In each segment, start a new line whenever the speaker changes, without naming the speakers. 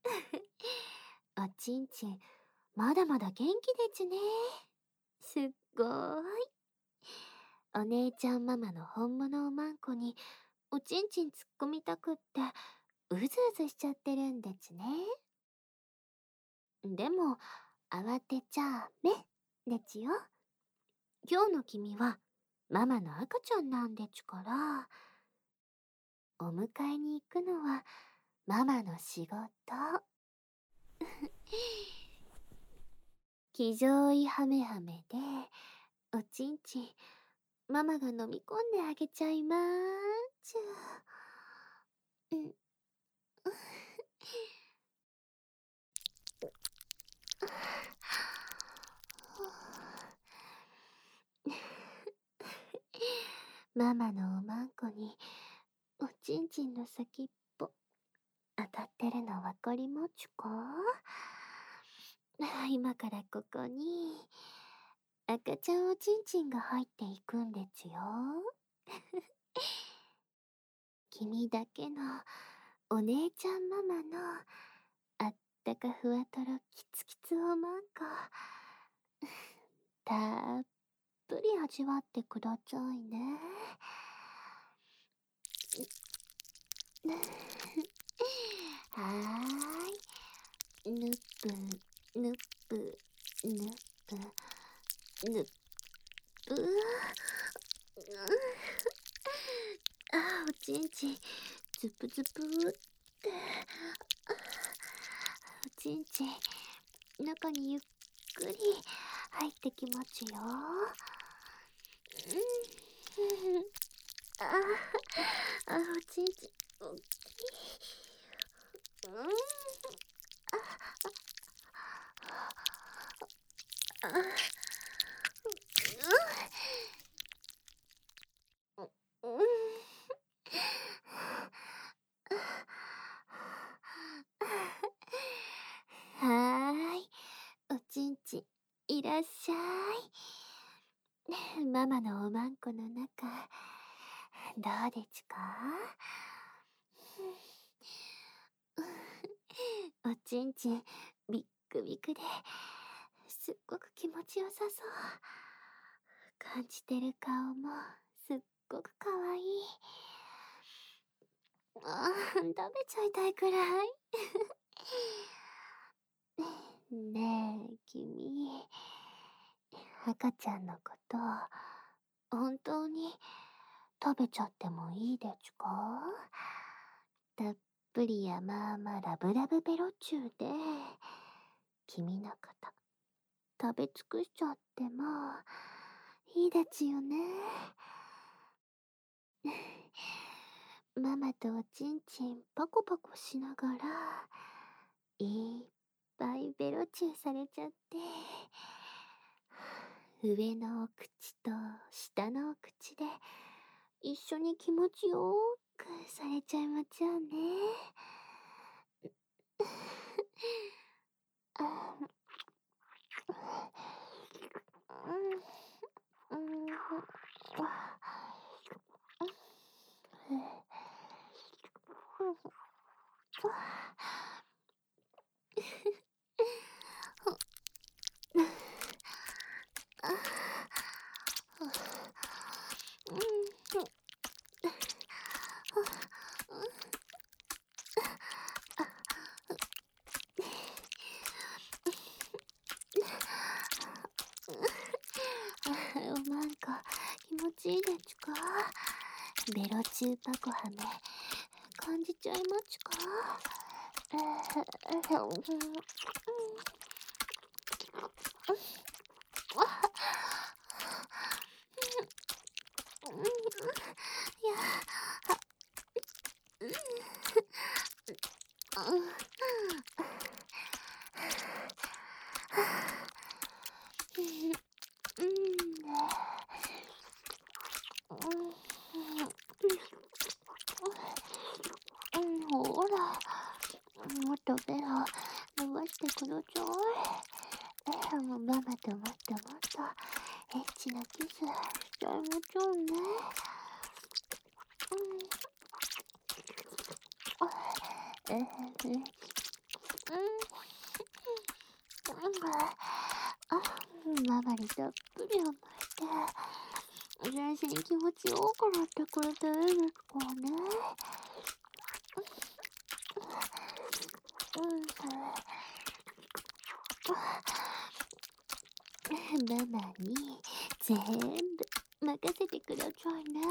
おちんちん、まだまだ元気でちね。すっごーい。お姉ちゃんママの本物おまんこに、おちんちん突っ込みたくって、うずうずしちゃってるんでちね。でも、慌てちゃめ、でちよ。今日の君は、ママの赤ちゃんなんでちから、お迎えに行くのは、ママの仕事。気丈いハメハメで、おちんちん、ママが飲み込んであげちゃいまーちゅ。うん。ママのおまんこに、おちんちんの先っぽ、当たってるのわかりまちゅか？今からここに、赤ちゃんおちんちんが入っていくんですよ。君だけの、お姉ちゃんママの、あったかふわとろキツキツおまんこ、たっぷり味わってくださいね。はーい。ぬっぷ、ぬっぷ、ぬっぷ、ぬっぷ。あ、おちんちん、ズプズプって。おちんちん、中にゆっくり入ってきますよ。あ、おちんちん、おっきい。はーい、おちんちん、いらっしゃい。ママのおまんこの中、どうでちゅか？おちんちん、ビックビクで、すっごく気持ちよさそう。感じてる顔も、すっごくかわいい。食べちゃいたいくらい。ねえ、君。赤ちゃんのこと、本当に食べちゃってもいいでちゅか？たっぷり山々ラブラブベロチューで、君のこと、食べ尽くしちゃってもいいでちゅよね。ママとおちんちんパコパコしながら、いっぱいベロチューされちゃって、上のお口と下のお口で一緒に気持ちよくされちゃいまちゃうね。おまんこ気持ちいいでちゅか？ベロチューパコハメ感じちゃいまちゅか？いや、ほら、もっとベロ伸ばしてください。ママともっともっとエッチなキスしちゃいましょうね。 ママにたっぷり甘えて、全身気持ちよくなってくれていいですからね。ママに全部任せてくださいね。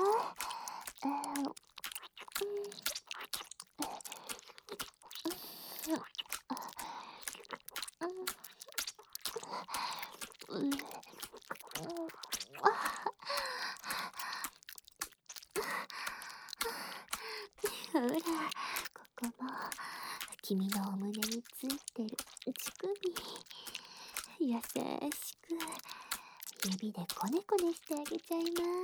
ほら、ここも君のお胸についてる乳首、優しく指でコネコネしてあげちゃいまー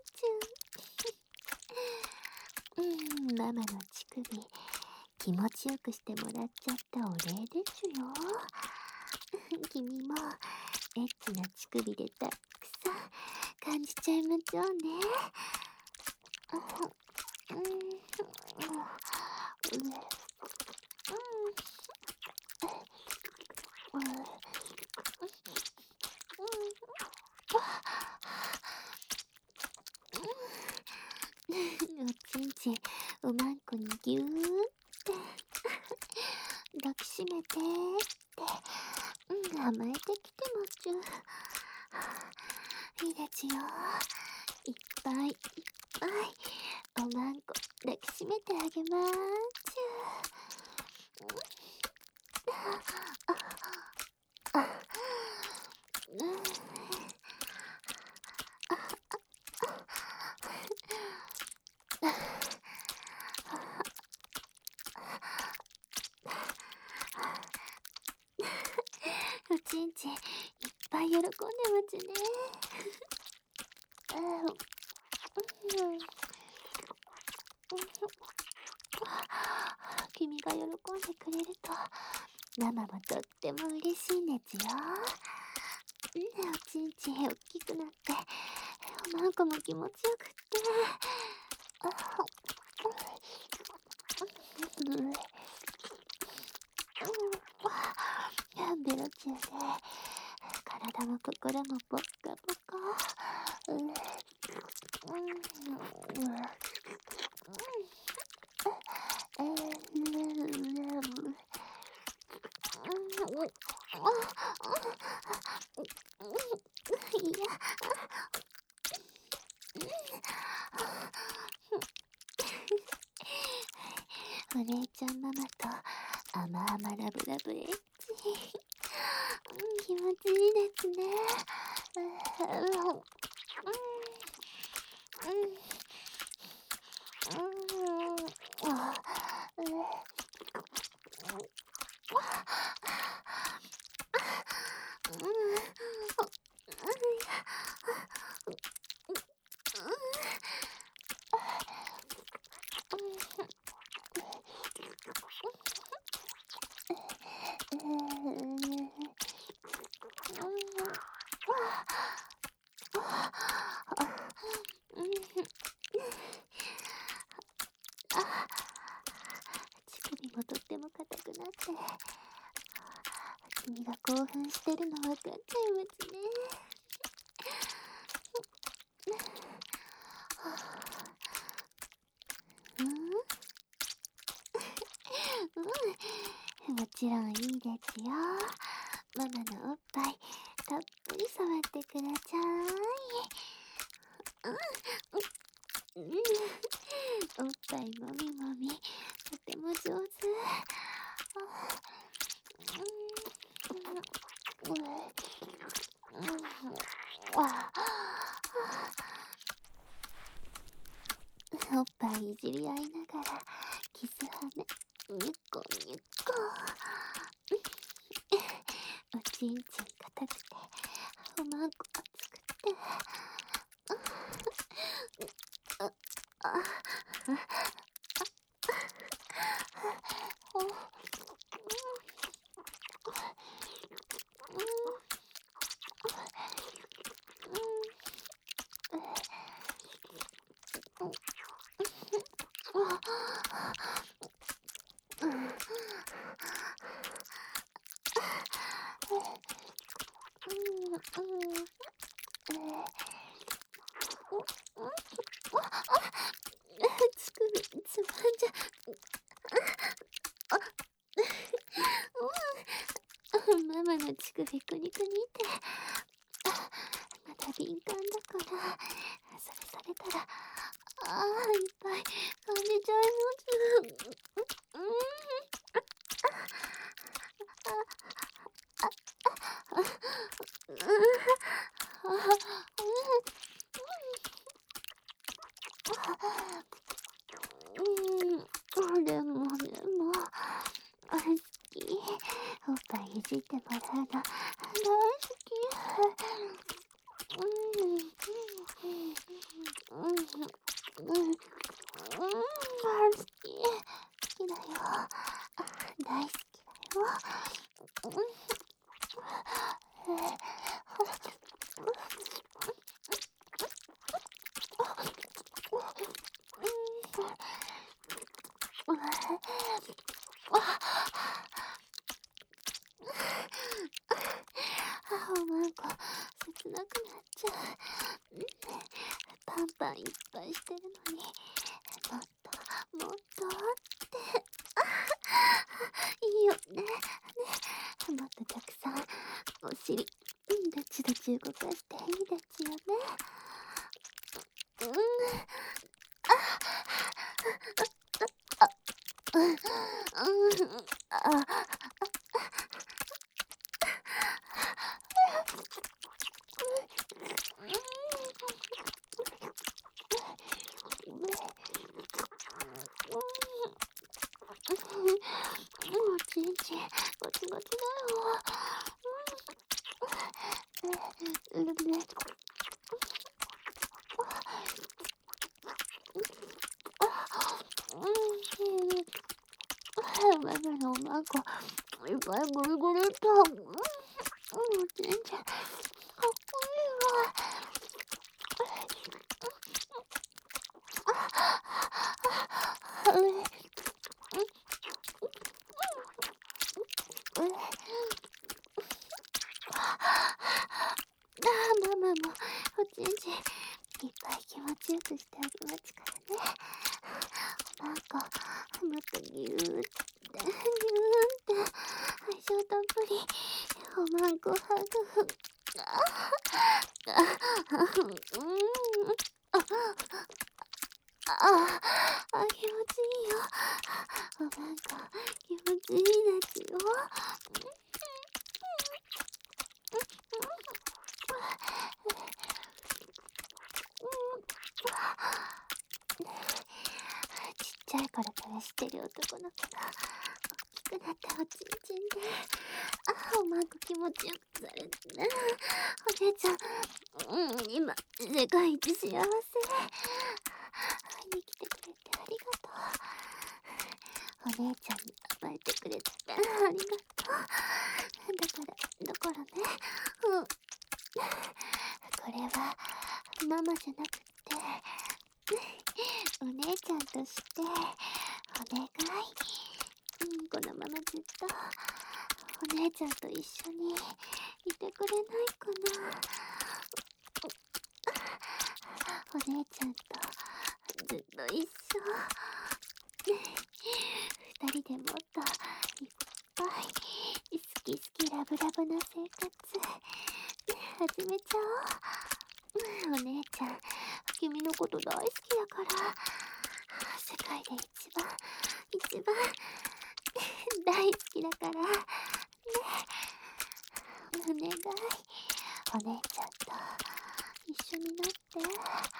す。ママの乳首気持ちよくしてもらっちゃったお礼ですよ。君もエッチな乳首でたくさん感じちゃいましょうね。おちんちんおまんこにぎゅーって抱きしめてって甘えてきてます。いいですよ。いっぱいいっぱいおまんこ抱きしめてあげまーす。おちんちんいっぱい喜んでますね。君が喜んでくれるとママもとっても嬉しいんですよ。おちんちん大きくなっておまんこも気持ちよくってベロチューで体も心もポッカポカ。いや、お姉ちゃんママと甘々ラブラブエッチ。気持ちいいですね。乳首もとっても硬くなって君が興奮してるの分かっちゃいますね。もちろんいいですよ。ママのおっぱいたっぷり触ってください。おっぱいもみもみとても上手。おっぱいいじり合いながらキスはねにゅこにゅこ。おちんちん硬くておまんこ熱くて乳首くにくにって。まだ敏感だから、それされたら、いっぱい感じちゃいます。でも、好き。おっぱいいじってもらうの大好き。好きだよ。大好きだよ。なんか切なくなっちゃう。パンパンいっぱいしてるのに、もっともっとっていいよね。もっとたくさんお尻どっちどっち動かしていいですよね。おちんちんゴチゴチだよ。ママのおまんこいっぱいぐるぐるっと。おちんちんかっこいいわ。ママもおちんちんいっぱい気持ちよくしてあげますからね。なんかもっとギューってギューって愛情たっぷりおまんこハグ。気持ちいいよ。おまんこ気持ちいいですよ。ちっちゃい頃から知ってる男の子が大きくなっておちんちんでおまんこ気持ちよくされてね。お姉ちゃん、今世界一幸せ。会いに来てくれてありがとう。お姉ちゃんに甘えてくれてありがとう。だからね、これはママじゃなくてお姉ちゃんとしてお願い。このままずっとお姉ちゃんと一緒にいてくれないかな。お姉ちゃんとずっと一緒。二人でもっといっぱい好き好きラブラブな生活始めちゃおう。お姉ちゃん君のこと大好きだから。世界で一番大好きだからね。お願い。お姉ちゃんと一緒になってね。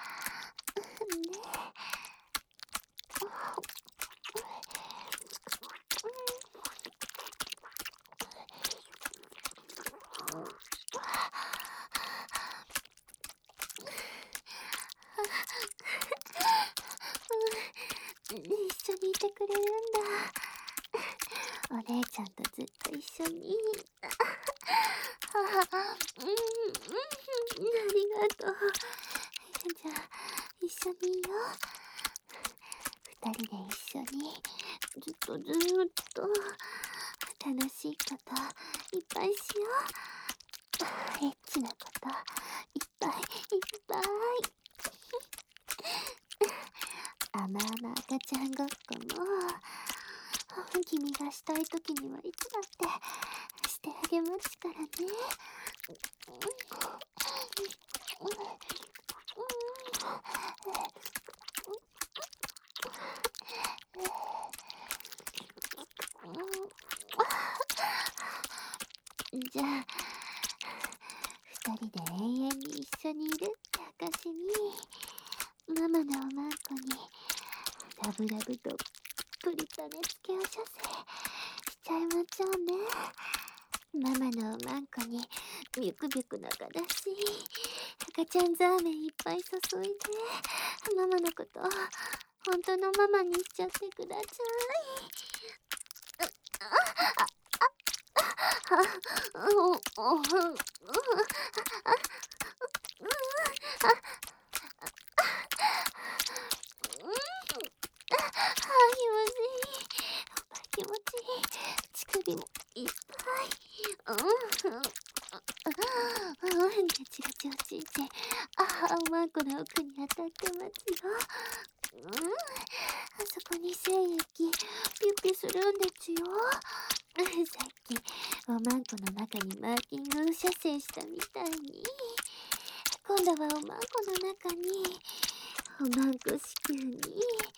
一緒にいてくれるんだ。お姉ちゃんとずっと一緒に。ありがとう。じゃあ一緒にいよう。二人で一緒にずっと楽しいこといっぱいしよう。エッチなこといっぱい甘々赤ちゃんごっこも君がしたい時にはいつだってししてあげますからね。じゃあ、二人で永遠に一緒にいるって証に、ママのおまんこにラブラブとプリと寝つけを射精しちゃいまちょうね。ママのおまんこにビュクビュク中だし、赤ちゃんザーメンいっぱい注いで、ママのこと本当のママにしちゃってください。気持ちいい。気持ちいい。乳首もいっぱい。ガチガチおちんちん。おまんこの奥に当たってますよ。あそこに精液、ピュッピュするんですよ。さっき、おまんこの中にマーキング射精したみたいに。今度はおまんこの中に、おまんこ子宮に、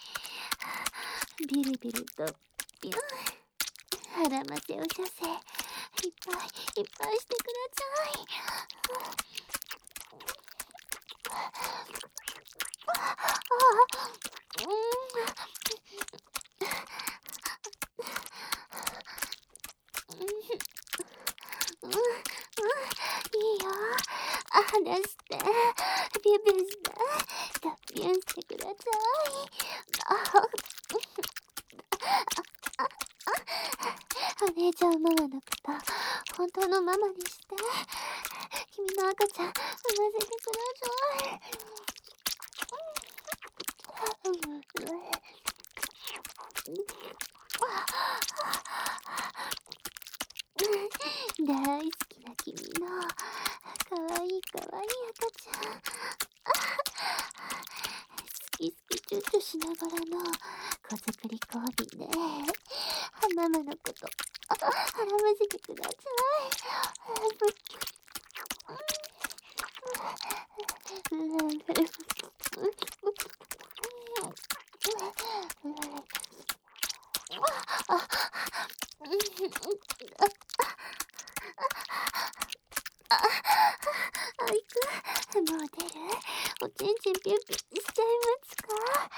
ビルビルとピュン。腹ませを射精。いっぱいいっぱいしてください。いいよ。離して。ビュンビュンして。ビュンしてください。お姉ちゃんママのこと本当のママにして、君の赤ちゃん産ませてください。大好きな君のかわいいかわいい赤ちゃん。好き好きチュッチュしながらの子作り交尾ね。ママのこと絡ませてください。もう出る？おちんちんピュンピュンしちゃいますか？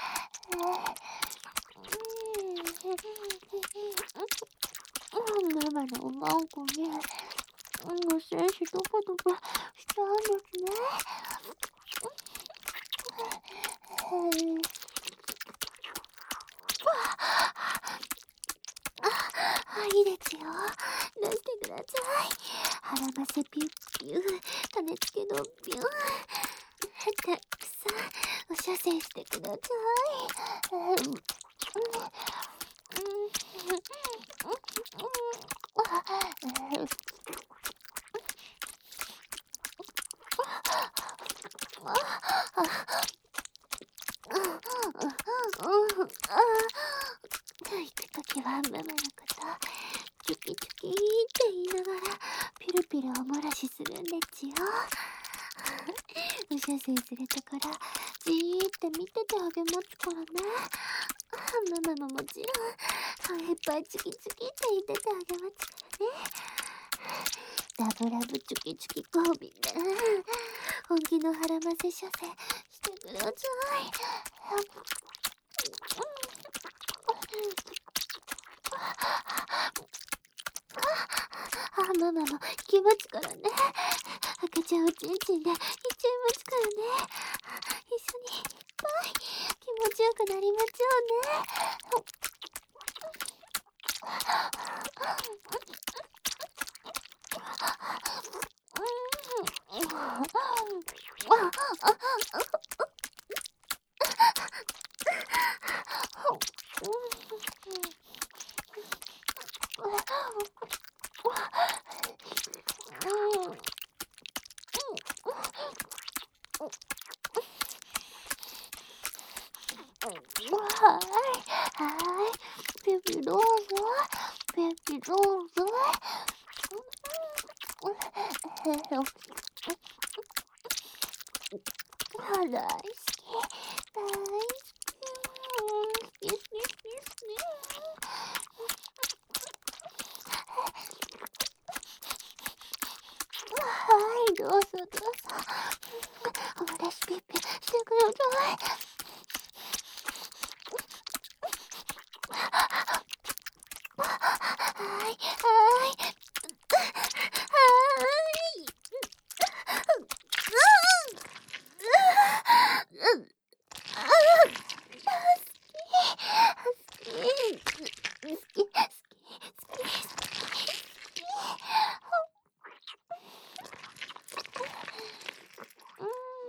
ママのおまんこね、精子ドバドバしちゃうんですね。いいですよ。出してください。腹ませピュッピュン、種付けのピュン。たくさんお射精してください。行くときはママのことチュキチュキって言いながらピルピルお漏らしするんですよ。お射精するところじーって見ててあげますからね。ママももちろんいっぱいチュキチュキって言っててあげますからね。ラブラブチュキチュキ交尾ね。本気の腹ませ射精してください。ママも行きますからね。赤ちゃんおちんちんで行っちゃいますからね。一緒にいっぱい気持ちよくなりましょうね。はい。ベビーどうぞ。ベビーどうぞ。 大好き、大好き。好き好き好き好き。はい、どうぞどうぞ。私ピッピしてください。はい、はい。はい。うん。ああ、好き。好き。好き。好き。好き。うん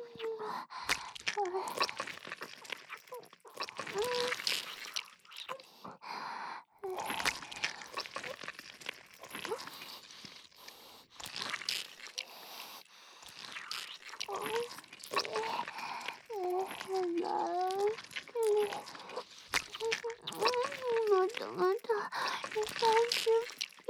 もっともっと優しく。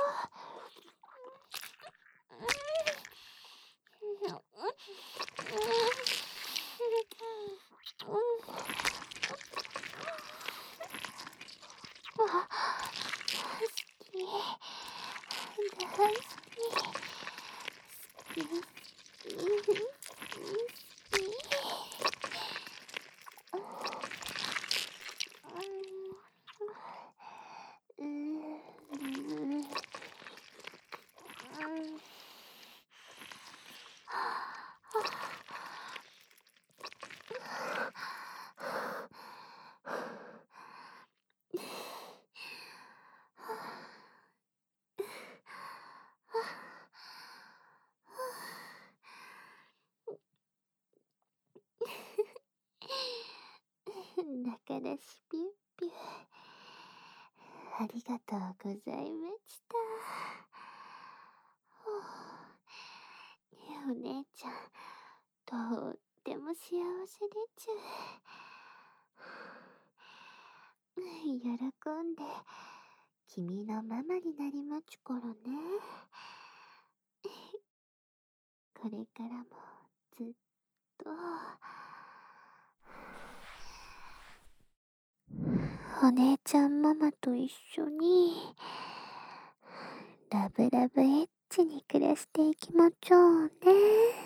だからしぴゅっぴゅ。ありがとうございました。お姉ちゃん、とっても幸せでちゅ。喜んで、君のママになりまちゅからね。これからもずっと、お姉ちゃんママと一緒に、ラブラブエッチに暮らしていきまちょうね。